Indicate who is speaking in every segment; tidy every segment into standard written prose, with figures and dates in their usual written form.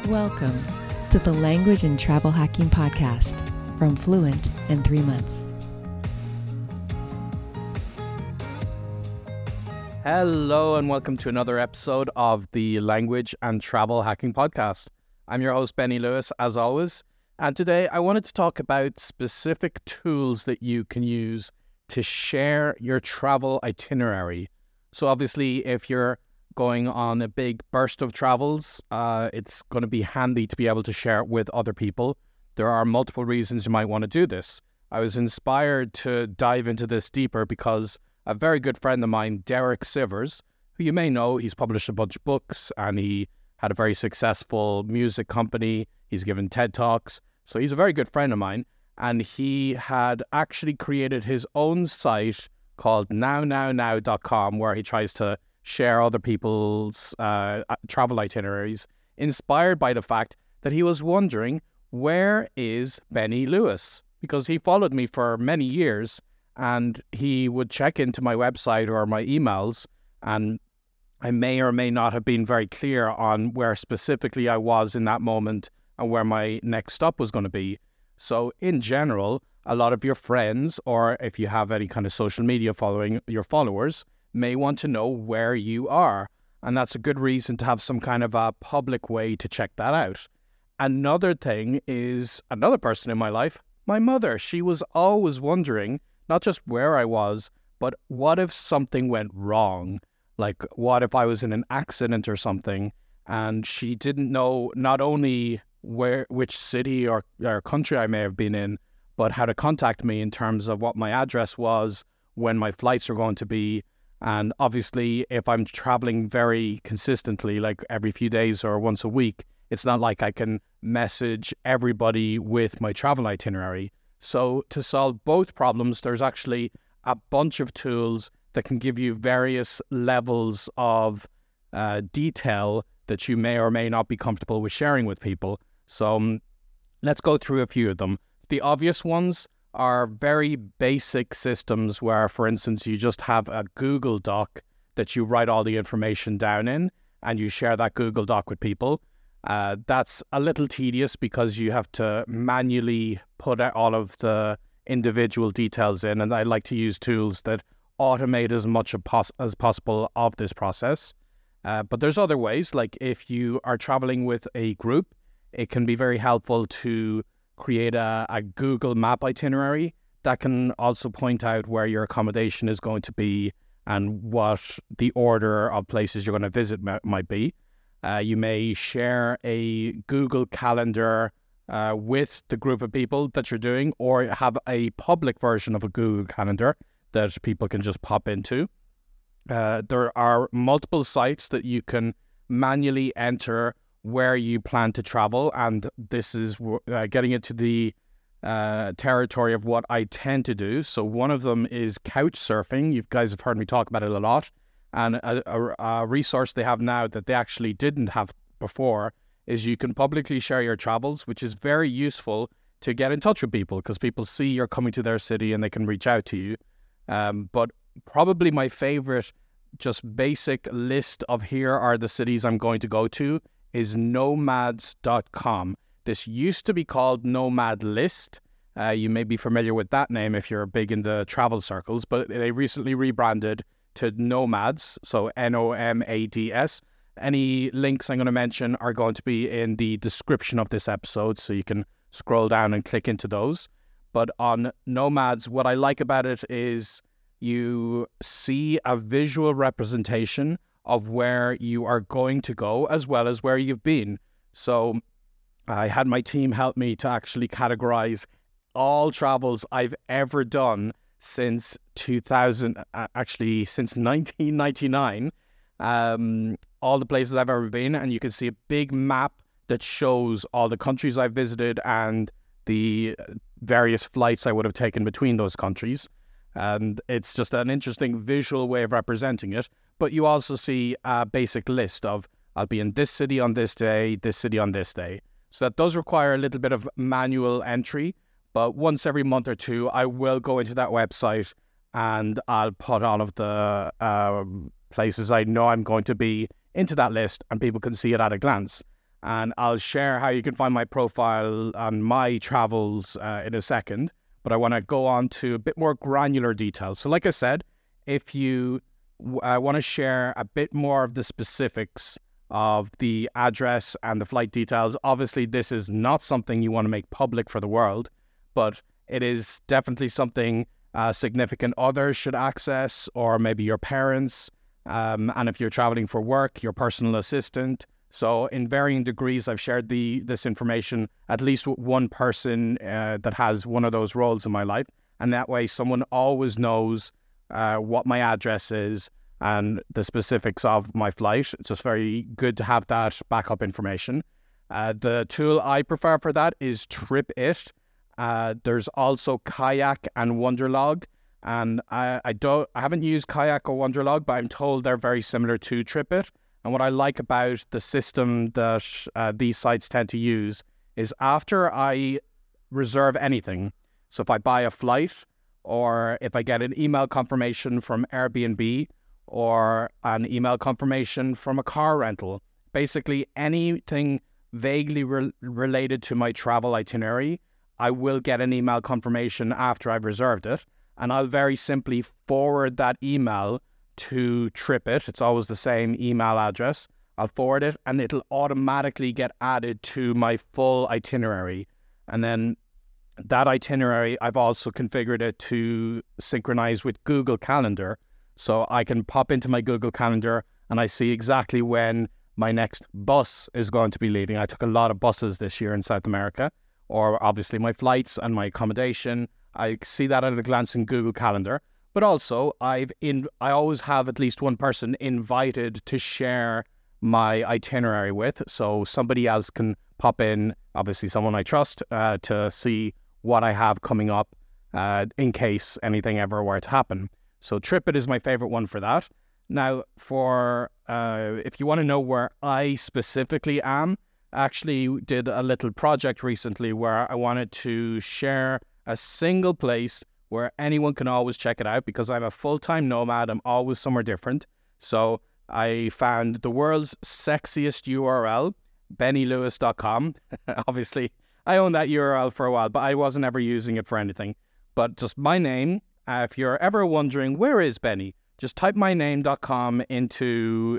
Speaker 1: Welcome to the Language and Travel Hacking Podcast from Fluent in 3 months.
Speaker 2: Hello and welcome to another episode of the Language and Travel Hacking Podcast. I'm your host, Benny Lewis, as always. And today I wanted to talk about specific tools that you can use to share your travel itinerary. So obviously, if you're going on a big burst of travels, it's going to be handy to be able to share it with other people. There are multiple reasons you might want to do this. I was inspired to dive into this deeper because a very good friend of mine, Derek Sivers, who you may know, he's published a bunch of books and he had a very successful music company. He's given TED Talks. So he's a very good friend of mine. And he had actually created his own site called nownow.com, where he tries to share other people's travel itineraries, inspired by the fact that he was wondering, where is Benny Lewis? Because he followed me for many years and he would check into my website or my emails, and I may or may not have been very clear on where specifically I was in that moment and where my next stop was going to be. So in general, a lot of your friends, or if you have any kind of social media following, your followers may want to know where you are. And that's a good reason to have some kind of a public way to check that out. Another thing is another person in my life, my mother. She was always wondering not just where I was, but what if something went wrong? Like, what if I was in an accident or something? And she didn't know not only which city or country I may have been in, but how to contact me in terms of what my address was, when my flights are going to be. And obviously, if I'm traveling very consistently, like every few days or once a week, it's not like I can message everybody with my travel itinerary. So to solve both problems, there's actually a bunch of tools that can give you various levels of detail that you may or may not be comfortable with sharing with people. So let's go through a few of them. The obvious ones are very basic systems where, for instance, you just have a Google Doc that you write all the information down in and you share that Google Doc with people. That's a little tedious because you have to manually put all of the individual details in, and I like to use tools that automate as much as possible of this process. But there's other ways, like if you are traveling with a group, it can be very helpful to create a Google Map itinerary that can also point out where your accommodation is going to be and what the order of places you're going to visit might be. You may share a Google Calendar with the group of people that you're doing, or have a public version of a Google Calendar that people can just pop into. There are multiple sites that you can manually enter where you plan to travel, and this is getting into the territory of what I tend to do. So one of them is Couchsurfing. You guys have heard me talk about it a lot, and a resource they have now that they actually didn't have before is you can publicly share your travels, which is very useful to get in touch with people because people see you're coming to their city and they can reach out to you. But probably my favorite, just basic list of here are the cities I'm going to go to is nomads.com. This used to be called Nomad List. You may be familiar with that name if you're big in the travel circles, but they recently rebranded to Nomads, so Nomads. Any links I'm going to mention are going to be in the description of this episode, so you can scroll down and click into those. But on Nomads, what I like about it is you see a visual representation of where you are going to go as well as where you've been. So I had my team help me to actually categorize all travels I've ever done since 2000, actually since 1999, all the places I've ever been. And you can see a big map that shows all the countries I've visited and the various flights I would have taken between those countries. And it's just an interesting visual way of representing it. But you also see a basic list of, I'll be in this city on this day, this city on this day. So that does require a little bit of manual entry. But once every month or two, I will go into that website and I'll put all of the places I know I'm going to be into that list and people can see it at a glance. And I'll share how you can find my profile on my travels in a second. But I want to go on to a bit more granular details. So like I said, if you want to share a bit more of the specifics of the address and the flight details, obviously this is not something you want to make public for the world, but it is definitely something significant others should access, or maybe your parents, and if you're traveling for work, your personal assistant. So in varying degrees, I've shared this information at least with one person that has one of those roles in my life. And that way someone always knows what my address is and the specifics of my flight. It's just very good to have that backup information. The tool I prefer for that is TripIt. There's also Kayak and Wonderlog. And I haven't used Kayak or Wonderlog, but I'm told they're very similar to TripIt. And what I like about the system that these sites tend to use is after I reserve anything, so if I buy a flight, or if I get an email confirmation from Airbnb, or an email confirmation from a car rental, basically anything vaguely related to my travel itinerary, I will get an email confirmation after I've reserved it. And I'll very simply forward that email to TripIt. It's always the same email address. I'll forward it and it'll automatically get added to my full itinerary. And then that itinerary, I've also configured it to synchronize with Google Calendar. So I can pop into my Google Calendar and I see exactly when my next bus is going to be leaving. I took a lot of buses this year in South America, or obviously my flights and my accommodation. I see that at a glance in Google Calendar. But also, I always have at least one person invited to share my itinerary with, so somebody else can pop in, obviously someone I trust, to see what I have coming up in case anything ever were to happen. So TripIt is my favorite one for that. Now, for if you want to know where I specifically am, I actually did a little project recently where I wanted to share a single place where anyone can always check it out, because I'm a full-time nomad. I'm always somewhere different. So I found the world's sexiest URL, bennylewis.com. Obviously, I owned that URL for a while, but I wasn't ever using it for anything. But just my name, if you're ever wondering, where is Benny? Just type myname.com into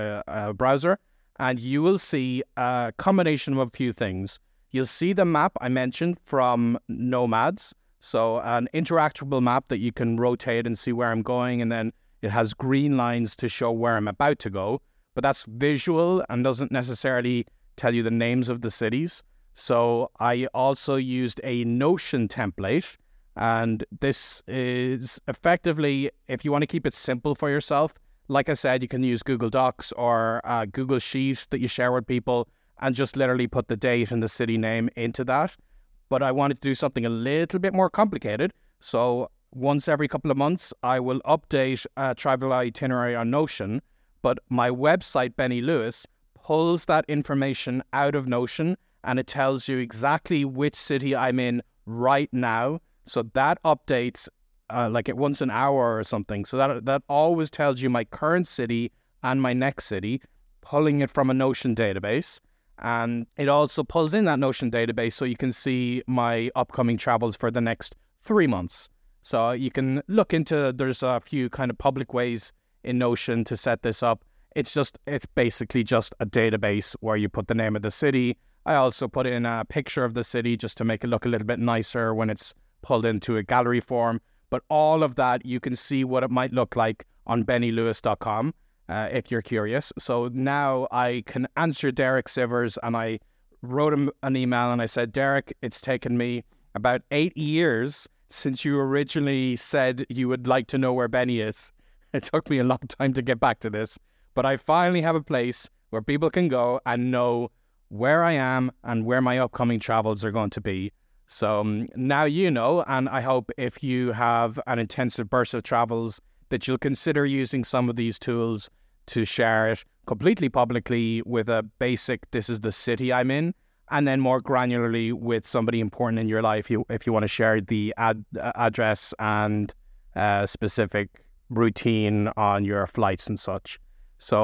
Speaker 2: a browser, and you will see a combination of a few things. You'll see the map I mentioned from Nomads. So an interactable map that you can rotate and see where I'm going, and then it has green lines to show where I'm about to go. But that's visual and doesn't necessarily tell you the names of the cities. So I also used a Notion template, and this is effectively, if you want to keep it simple for yourself, like I said, you can use Google Docs or Google Sheets that you share with people and just literally put the date and the city name into that. But I wanted to do something a little bit more complicated. So once every couple of months, I will update a travel itinerary on Notion. But my website, Benny Lewis, pulls that information out of Notion, and it tells you exactly which city I'm in right now. So that updates like at once an hour or something. So that always tells you my current city and my next city, pulling it from a Notion database. And it also pulls in that Notion database so you can see my upcoming travels for the next 3 months. So you can look into, there's a few kind of public ways in Notion to set this up. It's basically just a database where you put the name of the city. I also put in a picture of the city just to make it look a little bit nicer when it's pulled into a gallery form. But all of that, you can see what it might look like on bennylewis.com. If you're curious. So now I can answer Derek Sivers, and I wrote him an email and I said, Derek, it's taken me about 8 years since you originally said you would like to know where Benny is. It took me a long time to get back to this, but I finally have a place where people can go and know where I am and where my upcoming travels are going to be. So now you know, and I hope if you have an intensive burst of travels that you'll consider using some of these tools to share it completely publicly with a basic, this is the city I'm in, and then more granularly with somebody important in your life if you want to share the address and specific routine on your flights and such. So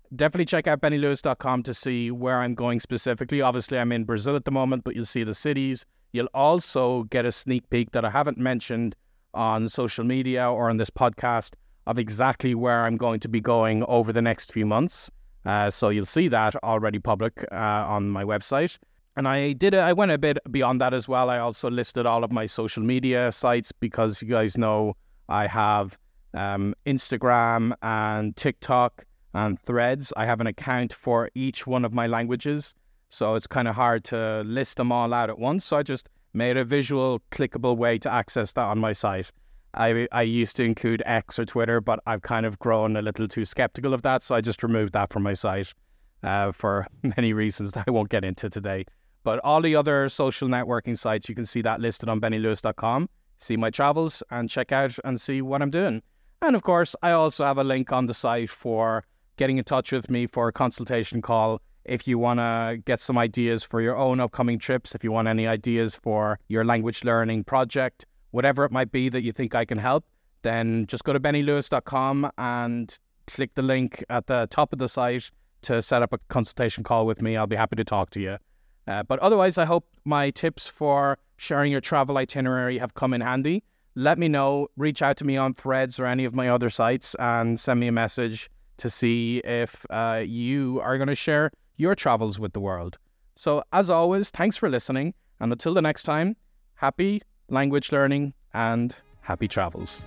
Speaker 2: definitely check out bennylewis.com to see where I'm going specifically. Obviously, I'm in Brazil at the moment, but you'll see the cities. You'll also get a sneak peek that I haven't mentioned on social media or on this podcast of exactly where I'm going to be going over the next few months. So you'll see that already public on my website. And I went a bit beyond that as well. I also listed all of my social media sites because you guys know I have Instagram and TikTok and Threads. I have an account for each one of my languages, so it's kind of hard to list them all out at once. So I just made a visual, clickable way to access that on my site. I used to include X or Twitter, but I've kind of grown a little too skeptical of that, so I just removed that from my site for many reasons that I won't get into today. But all the other social networking sites, you can see that listed on bennylewis.com. See my travels and check out and see what I'm doing. And of course, I also have a link on the site for getting in touch with me for a consultation call if you want to get some ideas for your own upcoming trips, if you want any ideas for your language learning project, whatever it might be that you think I can help, then just go to bennylewis.com and click the link at the top of the site to set up a consultation call with me. I'll be happy to talk to you. But otherwise, I hope my tips for sharing your travel itinerary have come in handy. Let me know, reach out to me on Threads or any of my other sites and send me a message to see if you are going to share your travels with the world. So as always, thanks for listening. And until the next time, happy language learning and happy travels.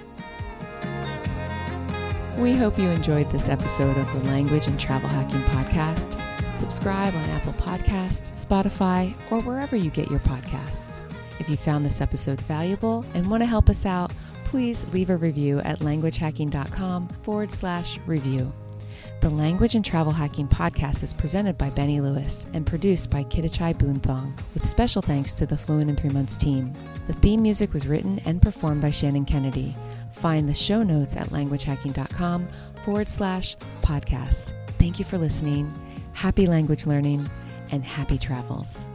Speaker 1: We hope you enjoyed this episode of the Language and Travel Hacking Podcast. Subscribe on Apple Podcasts, Spotify, or wherever you get your podcasts. If you found this episode valuable and want to help us out, please leave a review at languagehacking.com/review. The Language and Travel Hacking Podcast is presented by Benny Lewis and produced by Kidichai Boonthong, with special thanks to the Fluent in 3 Months team. The theme music was written and performed by Shannon Kennedy. Find the show notes at languagehacking.com/podcast. Thank you for listening. Happy language learning and happy travels.